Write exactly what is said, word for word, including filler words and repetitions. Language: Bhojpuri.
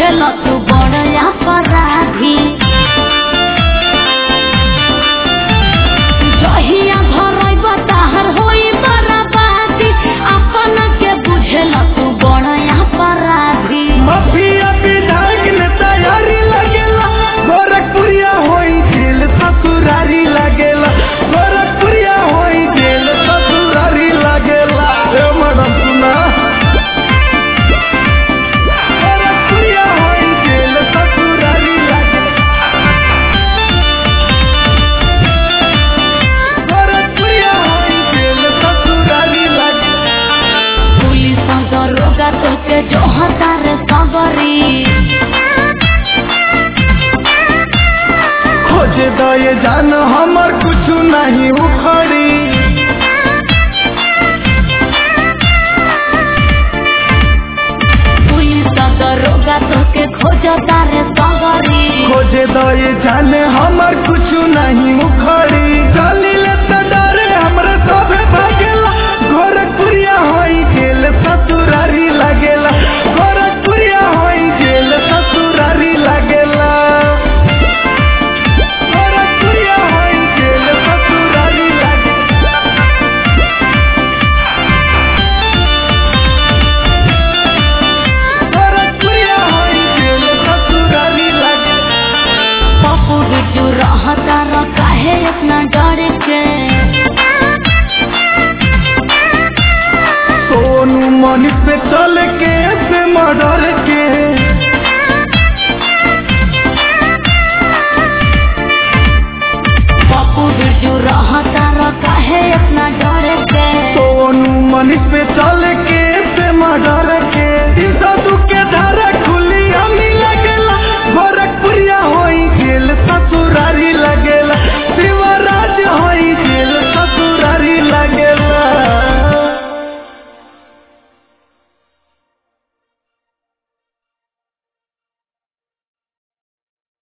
बुझेल तू बड़ा अपराधी जहिया धरब ताहर होई बर्बादी अपन के बुझेल तू बड़ा अपराधी माफिया विधायक ने तैयारी लगेला गोरखपुरिया होई जेल ससुरारी लगेला गोरखपुरिया होई जेल ससुरारी लगेला ए मैडम सुना गोरखपुरिया होई जेल ससुरारी लगेला गोरखपुरिया होई जेल ससुरारी लगेला पुलिस दरोगा तोके जो हतार सगरी खोजे दये जान हमर कुछ नहीं उखड़ी पुलिस दरोगा तोके खोजदार सगरी खोजे दये जान हमर कुछ नहीं उखड़ी चली ले त डरे हमरे सभे भागेला गोरखपुरिया होई जेल ससुरारी लगेला गोरखपुरिया होई जेल ससुरारी लगेला गोरखपुरिया होई जेल ससुरारी लगेला गोरखपुरिया होई जेल ससुरारी लगेला पप्पू बिट्टू रहता र काहे अपना डर के सोनू मनीष पे चल के से मर्डर के पप्पू बिट्टू रहता र काहे अपना डर के सोनू मनीष पे चल